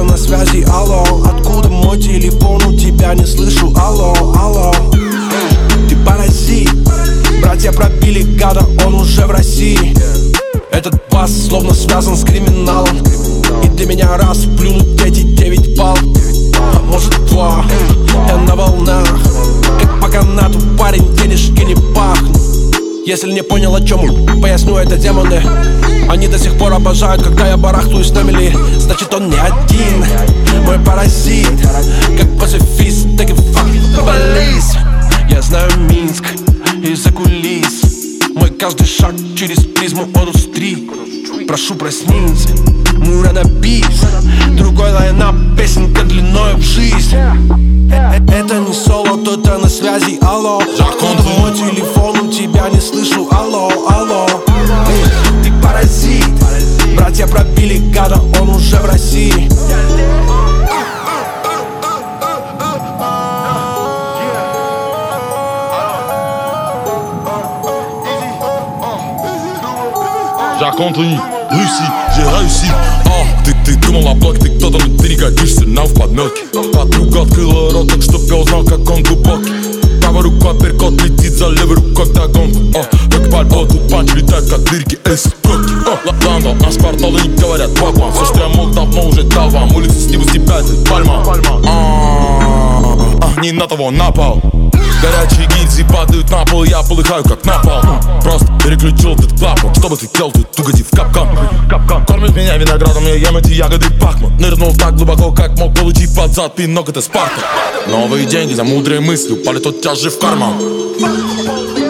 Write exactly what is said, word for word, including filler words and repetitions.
на связи, алло. Откуда мой телефон, у тебя не слышу, алло, алло. Ты паразит, братья пробили гада, он уже в России. Этот бас словно связан с криминалом, и для меня раз плюнуть эти девять баллов. А может два, я на волнах, как по канату, парень, денежки не пахнут. Если не понял, о чем он, поясню, это демоны. Они до сих пор обожают, когда я барахтаюсь на мели. Значит, он не один, мой паразит, как пацифист, так и факт-баллист. Я знаю Минск из-за кулис, мой каждый шаг через призму индустрии. Прошу, проснись, мы ранобис. Другой лайнап, песенка длиною в жизнь. Это не соло, кто-то на связи, алло. Откуда мой телефон, у тебя не слышу, алло, алло. Ты паразит, братья пробили гада, он уже в России. Жак Антони, Russie, j'ai réussi. А, ты, ты думал о блоке, ты кто-то, но ты не годишься нам в подметке. Подруга открыла рот, так чтоб я узнал, как он глубокий. Правая рука перкот летит за левой рукой вдогонку. А, как бальбо, тут панч летает, как лирики Эйс Проки. Лондон, а спарталы не говорят вагон. Все, что я мог, давно уже дал вам. Улицы с небо с тебя, ты пальма. А, не на того напал. Горячие гильзы падают на пол, я полыхаю как напал. Просто переключил этот клапан. Что бы ты делал, тут угоди в капкан. Кормит меня виноградом, я ем эти ягоды пахнут. Нырнул так глубоко, как мог, получить под зад пинок, это Спарта. Новые деньги за мудрые мысли упали тотчас же в карман.